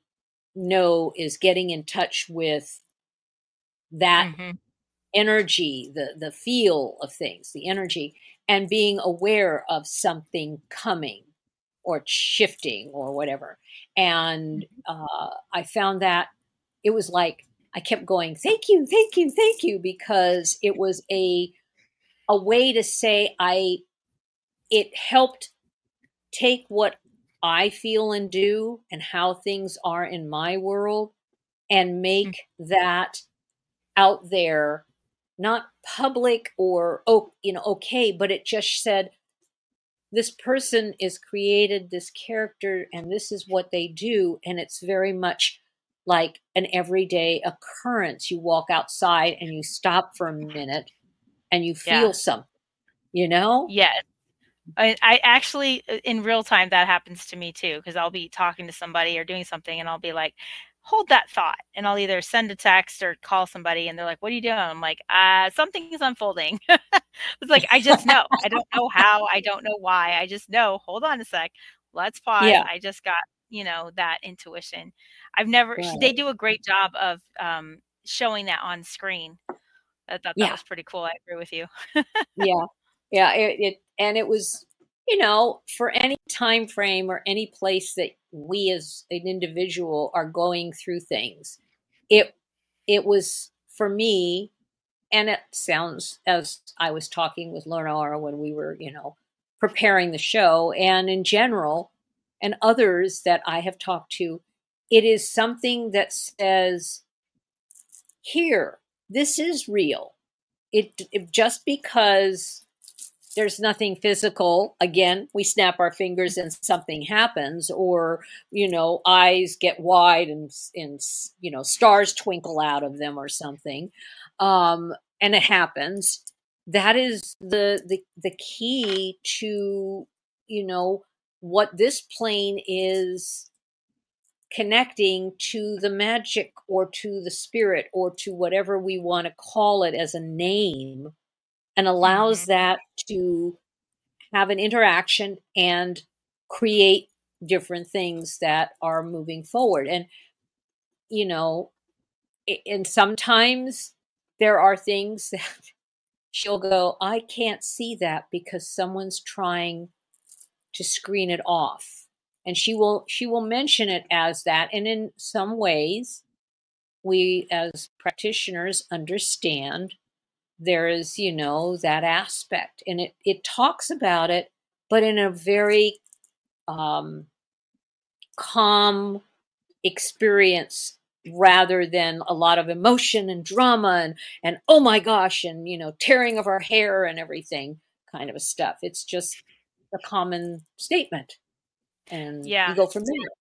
know is getting in touch with that Mm-hmm. energy, the the feel of things, the energy, and being aware of something coming or shifting or whatever. And uh, I found that it was like I kept going, thank you, thank you, thank you, because it was a a way to say I it helped take what I feel and do and how things are in my world and Mm. make that out there, not public or oh, you know, okay, but it just said this person is created this character and this is what they do, and it's very much like an everyday occurrence. You walk outside and you stop for a minute and you Yeah. feel something, you know? Yeah. I, I actually, uh, in real time, that happens to me too, because I'll be talking to somebody or doing something, and I'll be like, hold that thought. And I'll either send a text or call somebody, and they're like, what are you doing? I'm like, uh, something is unfolding. It's like, I just know. I don't know how. I don't know why. I just know. Hold on a sec. Let's pause. Yeah, I just got, you know, that intuition. I've never, sh- they right. do a great job of um, showing that on screen. I thought that Yeah, was pretty cool. I agree with you. yeah, yeah. It, it and it was, you know, for any time frame or any place that we as an individual are going through things, it it was for me, and it sounds as I was talking with Lenora when we were, you know, preparing the show, and in general, and others that I have talked to, it is something that says, here, this is real. It, it just because there's nothing physical, again, we snap our fingers and something happens, or you know, eyes get wide and and you know, stars twinkle out of them or something, um and it happens. That is the the the key to, you know, what this plane is connecting to the magic or to the spirit or to whatever we want to call it as a name, and allows Hmm. that to have an interaction and create different things that are moving forward. And you know, a- and sometimes there are things that she'll go, I can't see that because someone's trying to screen it off, and she will she will mention it as that. And in some ways we as practitioners understand there is, you know, that aspect, and it it talks about it, but in a very um calm experience, rather than a lot of emotion and drama and and oh my gosh, and you know, tearing of our hair and everything kind of stuff. It's just a common statement, and Yeah. you go from there.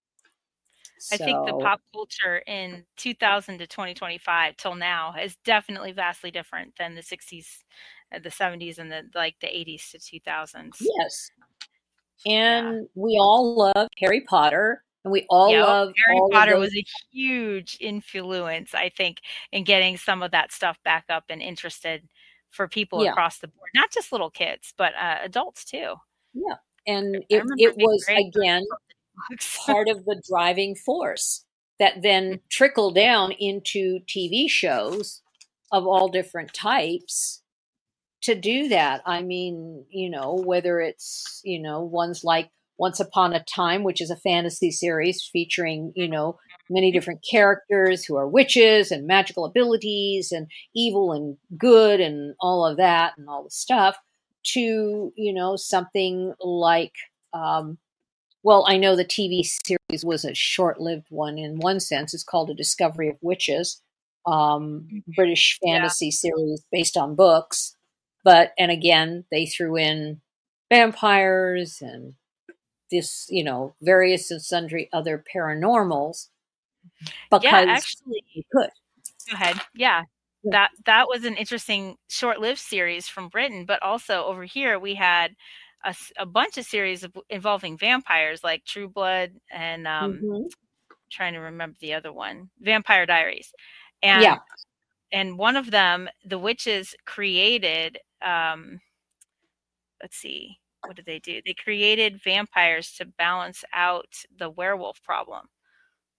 I think the So pop culture in two thousand to twenty twenty-five till now is definitely vastly different than the sixties, uh, the seventies, and the like the eighties to two thousands. yes, Yeah. and we all love Harry Potter, and we all Yep. love Harry all of Potter those. was a huge influence, I think, in getting some of that stuff back up and interested for people Yeah, across the board, not just little kids, but uh, adults too. yeah, and I it remember it being was very again excited about the books. part of the driving force that then trickled down into T V shows of all different types to do that. I mean, you know, whether it's, you know, ones like Once Upon a Time, which is a fantasy series featuring, you know, many different characters who are witches and magical abilities and evil and good and all of that and all the stuff, to, you know, something like um, well, I know the T V series was a short-lived one in one sense. It's called A Discovery of Witches, um, British Yeah. fantasy series based on books. But and again, they threw in vampires and this, you know, various and sundry other paranormals Yeah, because actually, they could. go ahead. Yeah. Yeah. That that was an interesting short-lived series from Britain, but also over here we had a, s- a bunch of series of, involving vampires like True Blood and um Hmm. trying to remember the other one, Vampire Diaries. Yeah. And and one of them, the witches created um let's see, what did they do? They created vampires to balance out the werewolf problem.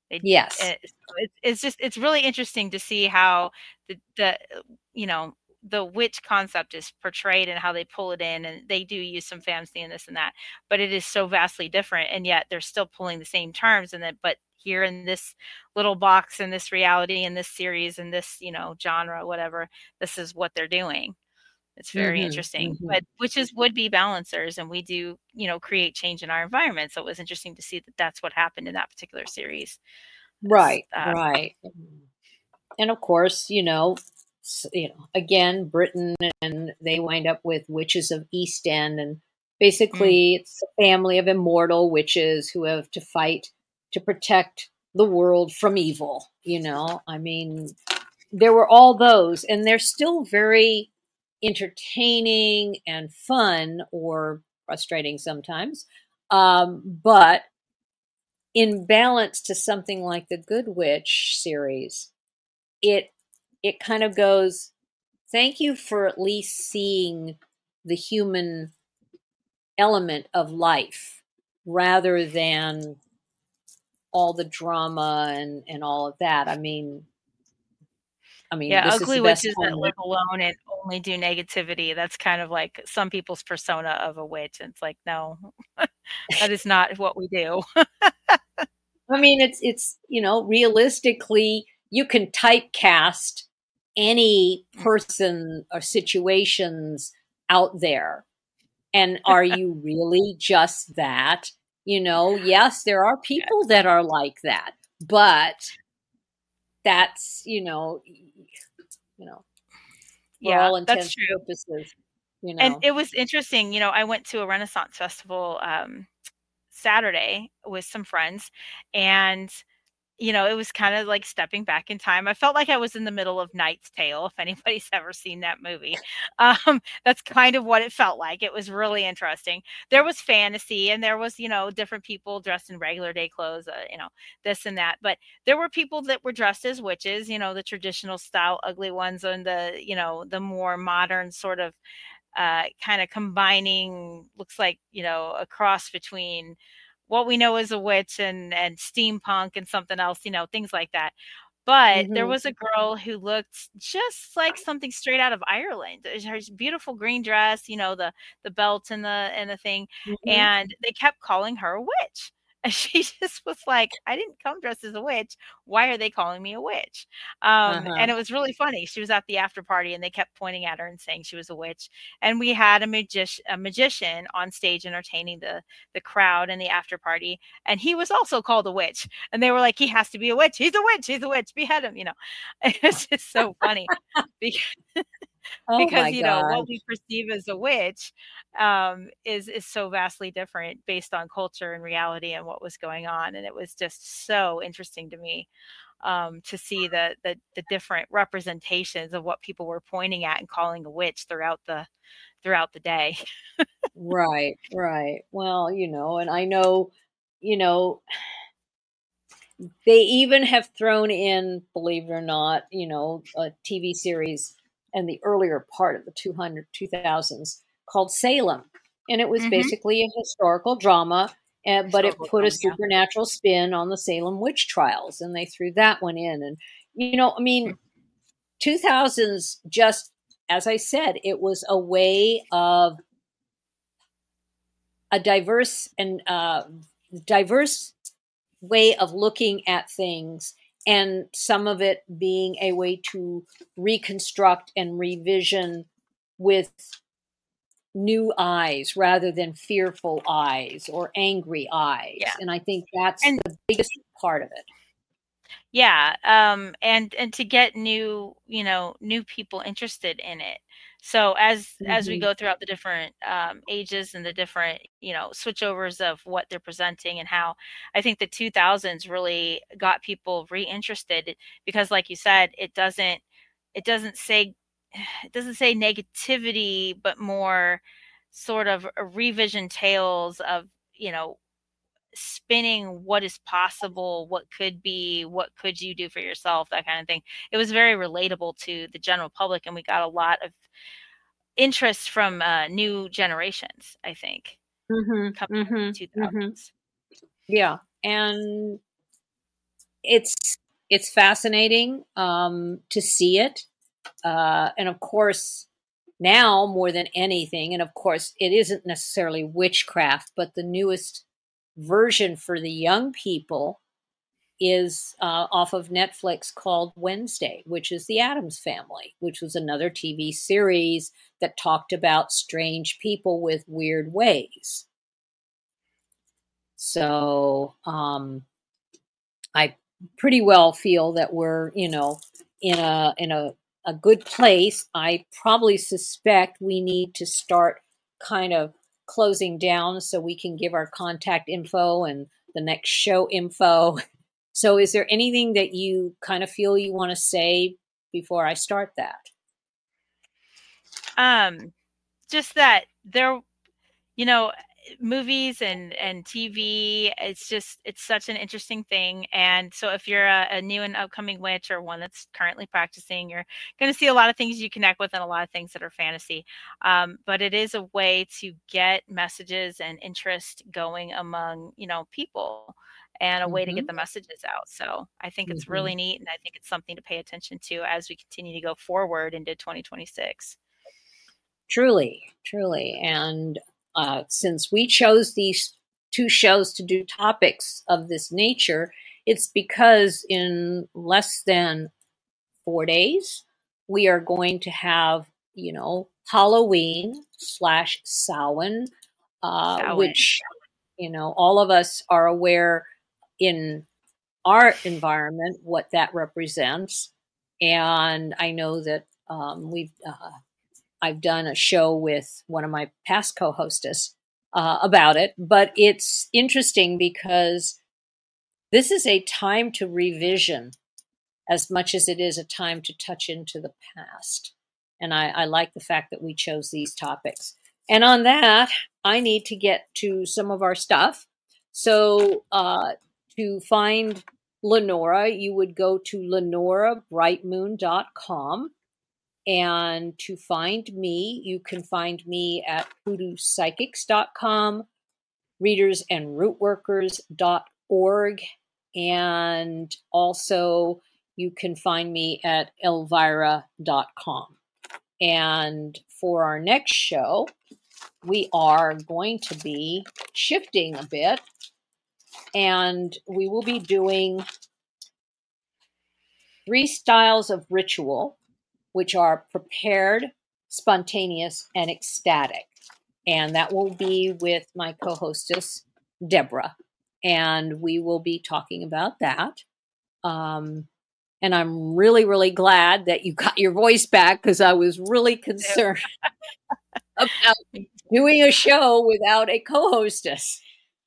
It, Yes. it, it's it's just it's really interesting to see how the the you know the witch concept is portrayed and how they pull it in, and they do use some fantasy and this and that, but it is so vastly different, and yet they're still pulling the same terms. And then, but here in this little box, in this reality, in this series, in this you know genre, whatever, this is what they're doing. It's very Mm-hmm. interesting, Mm-hmm. but witches would be balancers, and we do, you know, create change in our environment. So it was interesting to see that that's what happened in that particular series. It's, Right. uh, Right. And of course, you know, you know, again, Britain, and they wind up with Witches of East End, and mm, basically it's a family of immortal witches who have to fight to protect the world from evil. You know, I mean, there were all those, and they're still very entertaining and fun, or frustrating sometimes. Um, but in balance to something like the Good Witch series, it it kind of goes, thank you for at least seeing the human element of life rather than all the drama and and all of that. I mean, I mean, yeah, this is ugly the best witches that time. live alone and only do negativity. That's kind of like some people's persona of a witch. And it's like, no, that is not what we do. I mean, it's it's you know, realistically, you can typecast any person or situations out there. And are you really just that? You know, yes, there are Yeah, people that are like that, but that's, you know, you know, for yeah, all that's intents true. and purposes, you And know. it was interesting, you know, I went to a Renaissance festival um, Saturday with some friends, and you know, it was kind of like stepping back in time. I felt like I was in the middle of Knight's Tale, if anybody's ever seen that movie. Um, that's kind of what it felt like. It was really interesting. There was fantasy, and there was, you know, different people dressed in regular day clothes, uh, you know, this and that. But there were people that were dressed as witches, you know, the traditional style ugly ones, and the, you know, the more modern sort of uh, kind of combining, looks like, you know, a cross between what we know as a witch and and steampunk and something else, you know, things like that. But there Mhm. was a girl who looked just like something straight out of Ireland. Uh, Her beautiful green dress, you know, the the belt and the and the thing, Mhm. and they kept calling her a witch. And she just was like, I didn't come dressed as a witch. Why are they calling me a witch? Um, Uh-huh. and it was really funny. She was at the after party, and they kept pointing at her and saying she was a witch. And we had a magic a magician on stage entertaining the the crowd and the after party, and he was also called a witch. And they were like, he has to be a witch. He's a witch. He's a witch. Behead him. You know, it's just so funny because Oh because my you know what we gosh. perceive as a witch um, is is so vastly different based on culture and reality and what was going on. And it was just so interesting to me um, to see the, the the different representations of what people were pointing at and calling a witch throughout the throughout the day. Right, right. Well, you know, and I know, you know, they even have thrown in, believe it or not, you know, a T V series in the earlier part of the two hundred two thousands called Salem. And it was Hmm. basically a historical drama, uh, but it Historical put a drama, yeah. supernatural spin on the Salem witch trials. And they threw that one in. And, you know, I mean, two thousands, just as I said, it was a way of a diverse and uh, diverse way of looking at things, and some of it being a way to reconstruct and revision with new eyes rather than fearful eyes or angry Yeah. eyes. And I think that's And the biggest part of it. yeah, um, and and to get new, you know, new people interested in it. So as as we Hmm. go throughout the different um, ages and the different, you know, switchovers of what they're presenting and how, I think the two thousands really got people reinterested because, like you said, it doesn't it doesn't say it doesn't say negativity, but more sort of a revision tales of, you know, spinning what is possible, what could be, what could you do for yourself, that kind of thing. It was very relatable to the general public, and we got a lot of interest from uh, new generations, I think, Hmm. coming out Hmm. in the Hmm. two thousands. Yeah. And it's it's fascinating um, to see it, uh, and of course now more than anything, and of course it isn't necessarily witchcraft, but the newest version for the young people is uh, off of Netflix called Wednesday, which is the Addams Family, which was another T V series that talked about strange people with weird ways. So um, I pretty well feel that we're, you know, in a in a, a good place. I probably suspect we need to start kind of closing down so we can give our contact info and the next show info. So is there anything that you kind of feel you want to say before I start that? Um, just that there, you know, movies and, and T V, it's just, it's such an interesting thing. And so if you're a, a new and upcoming witch or one that's currently practicing, you're going to see a lot of things you connect with and a lot of things that are fantasy. Um, but it is a way to get messages and interest going among, you know, people, and a way to Mm-hmm. get the messages out. So I think it's Mm-hmm. really neat. And I think it's something to pay attention to as we continue to go forward into twenty twenty-six. Truly, truly. And uh, since we chose these two shows to do topics of this nature, it's because in less than four days, we are going to have, you know, Halloween slash Samhain, uh, Samhain. which, you know, all of us are aware in our environment what that represents. And I know that um, we've uh, I've done a show with one of my past co-hostess uh, about it, but it's interesting because this is a time to revision as much as it is a time to touch into the past. And I, I like the fact that we chose these topics. And on that, I need to get to some of our stuff. So uh, to find Lenora, you would go to lenora bright moon dot com. And to find me, you can find me at hoodoo psychics dot com, readers and rootworkers dot org, and also you can find me at elvira dot com. And for our next show, we are going to be shifting a bit, and we will be doing three styles of ritual, which are prepared, spontaneous, and ecstatic. And that will be with my co-hostess, Deborah. And we will be talking about that. Um, and I'm really, really glad that you got your voice back, because I was really concerned about doing a show without a co-hostess.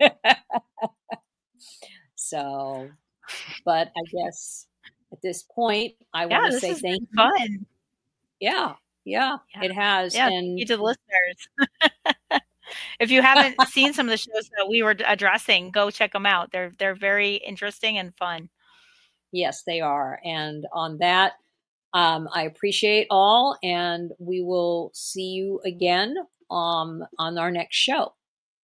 So, but I guess at this point, I Yeah, want to this say has thank been you. fun. Yeah, yeah, Yeah. it has. Yeah, And thank you to the listeners. If you haven't seen some of the shows that we were addressing, go check them out. They're they're very interesting and fun. yes, they are. And on that, um, I appreciate all, and we will see you again um, on our next show.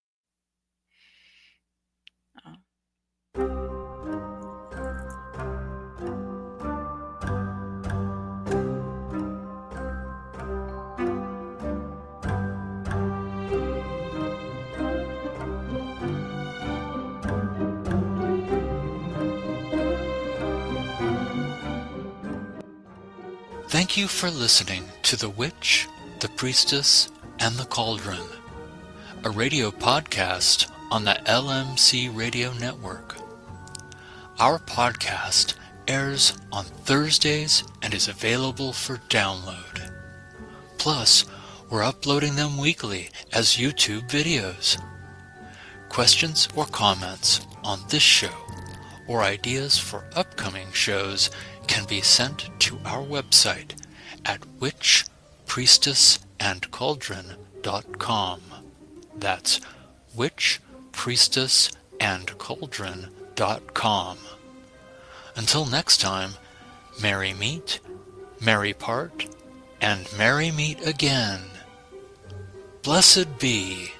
Thank you for listening to The Witch, the Priestess, and the Cauldron, a radio podcast on the L M C Radio Network. Our podcast airs on Thursdays and is available for download. Plus, we're uploading them weekly as YouTube videos. Questions or comments on this show or ideas for upcoming shows can be sent to our website at witch priestess and cauldron dot com. That's witch priestess and cauldron dot com. Until next time, merry meet, merry part, and merry meet again. Blessed be.